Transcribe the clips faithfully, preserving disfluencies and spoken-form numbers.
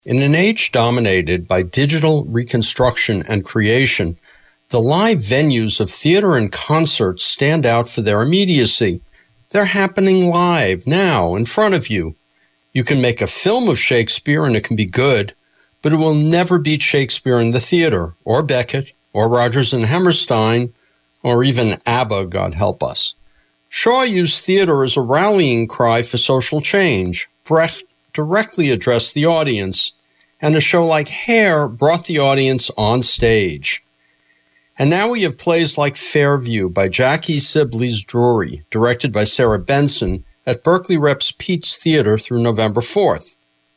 In an age dominated by digital reconstruction and creation, the live venues of theater and concerts stand out for their immediacy. They're happening live, now, in front of you. You can make a film of Shakespeare and it can be good, but it will never beat Shakespeare in the theater, or Beckett, or Rodgers and Hammerstein, or even ABBA, God help us. Shaw used theater as a rallying cry for social change. Brecht directly addressed the audience, and a show like Hair brought the audience on stage. And now we have plays like Fairview by Jackie Sibley's Drury, directed by Sarah Benson, at Berkeley Rep's Pete's Theater through November fourth.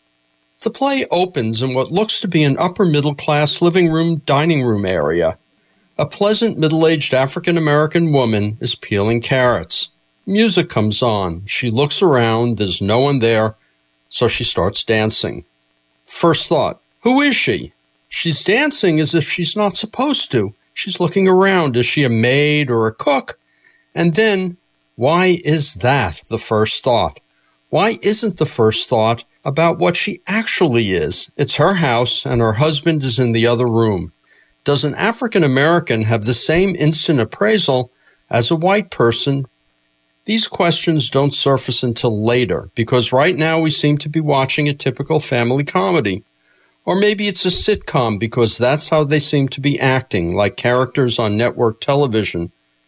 The play opens in what looks to be an upper-middle-class living room, dining room area. A pleasant middle-aged African-American woman is peeling carrots. Music comes on. She looks around. There's no one there, so she starts dancing. First thought, who is she? She's dancing as if she's not supposed to. She's looking around. Is she a maid or a cook? And then, why is that the first thought? Why isn't the first thought about what she actually is? It's her house, and her husband is in the other room. Does an African American have the same instant appraisal as a white person? These questions don't surface until later, because right now we seem to be watching a typical family comedy. Or maybe it's a sitcom, because that's how they seem to be acting, like characters on network television.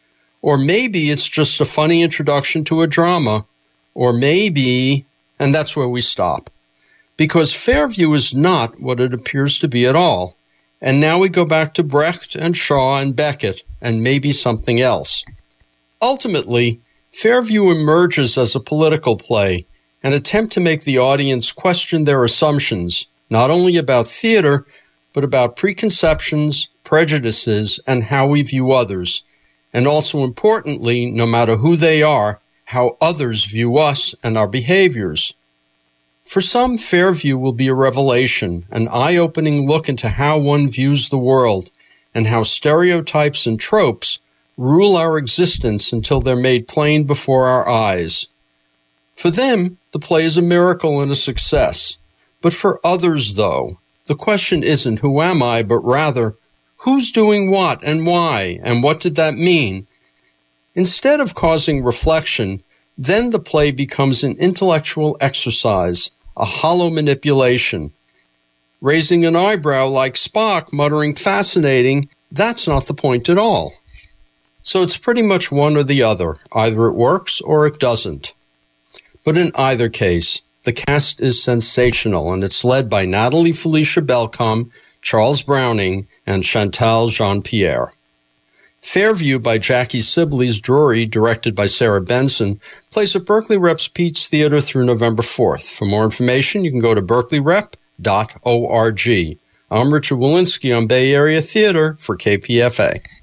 Or maybe it's just a funny introduction to a drama. Or maybe, and that's where we stop. Because Fairview is not what it appears to be at all. And now we go back to Brecht and Shaw and Beckett and maybe something else. Ultimately, Fairview emerges as a political play, an attempt to make the audience question their assumptions, not only about theater, but about preconceptions, prejudices, and how we view others. And also importantly, no matter who they are, how others view us and our behaviors. For some, Fairview will be a revelation, an eye-opening look into how one views the world, and how stereotypes and tropes rule our existence until they're made plain before our eyes. For them, the play is a miracle and a success. But for others, though, the question isn't who am I, but rather, who's doing what and why, and what did that mean? Instead of causing reflection, then the play becomes an intellectual exercise, a hollow manipulation. Raising an eyebrow like Spock, muttering fascinating, that's not the point at all. So it's pretty much one or the other. Either it works or it doesn't. But in either case, the cast is sensational, and it's led by Natalie Felicia Belcom, Charles Browning, and Chantal Jean-Pierre. Fairview by Jackie Sibley's Drury, directed by Sarah Benson, plays at Berkeley Rep's Pete's Theater through November fourth. For more information, you can go to berkeley rep dot org. I'm Richard Walensky on Bay Area Theater for K P F A.